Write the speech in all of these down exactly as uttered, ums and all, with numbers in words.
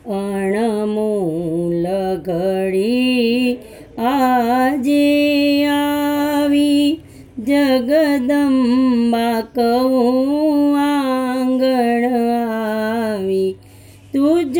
અણમોલ ઘડી આજે આવી, જગદંબા કહું આંગણ આવી. તુજ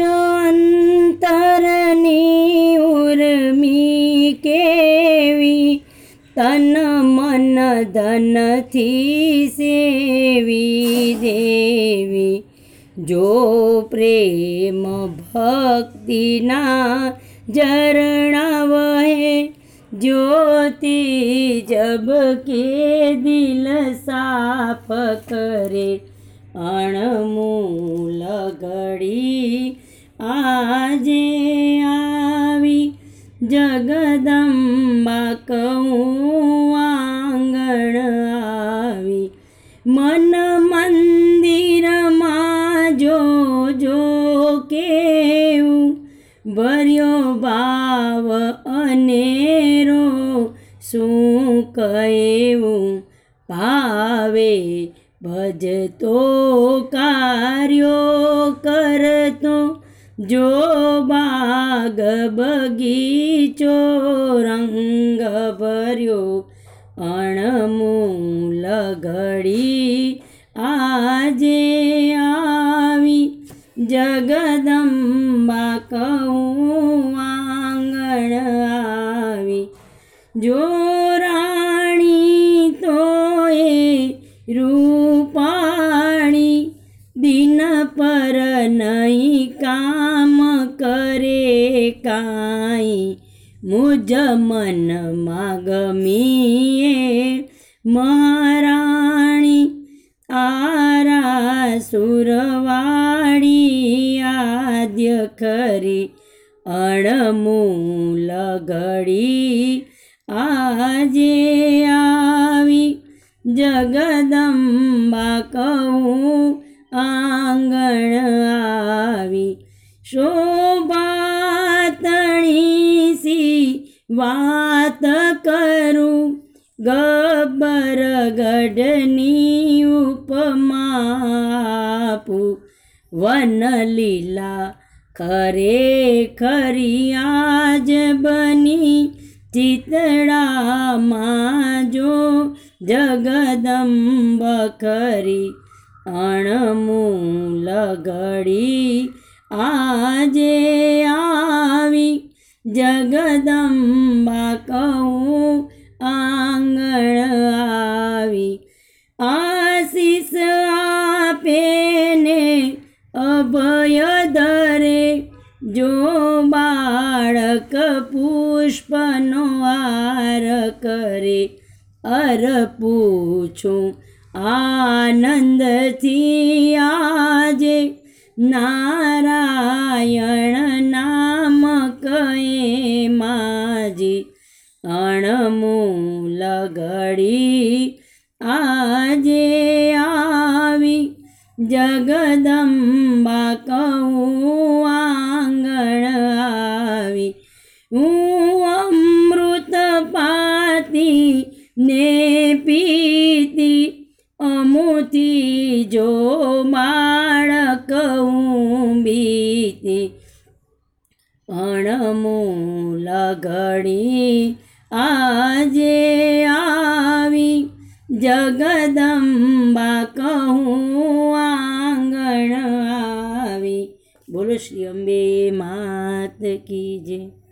અંતરની ઉર્મી કેવી, તન મન ધનથી સેવી દેવી. જો પ્રેમ ભક્તિના ઝરણા વહે, જ્યોતિ ઝબકે દિલ સાફ કરે. અણમોલ ઘડી આજે આવી, જગદંબા કહું આંગણ આવી. મન મંદિરમાં જો જો કેવું, ભર્યો ભાવ અનેરો શું કહેવું. ભાવે ભજતો કાર્યો કરતો, જો બાગ બગીચો રંગ ભર્યો. અણમોલ ઘડી આજે આવી, જગદંબા કહું આંગણ આવી. જો રાણી તો એ રૂપાણી, દિન પર નહીં કામ કરે કાંઈ. મુજ મનમાં ગમીએ મહારાણી, આરા સુરવાળી આદ્ય ખરી. અણમોલ ઘડી આજે આવી, જગદંબા કહું આંગણ આવી. શોભાતણી સી વાત કરું, ગબ્બર ગઢની ઉપમા આપું. વનલીલા ખરેખરી આજ બની, ચિતડામાં જો જગદંબ ખરી. અણમોલ ઘડી આજે આવી, જગદંબા કહું આંગણ આવી. આશીષ આપે ને અભય ધરે, જો બાળક પુષ્પનો હાર કરે. અર પૂછું આનંદથી આજે, નારાયણ નામ કહે માજી. અણમોલ ઘડી આજે આવી, જગદંબા કહું આંગણ આવી. હું અમૃત પાતી ને પીતી, અમુથી જો બાળક હું બીતી. અણમોલ ઘડી આજે આવી, જગદંબા કહું આંગણ આવી. બોલો શ્રી અંબે માત કી જય.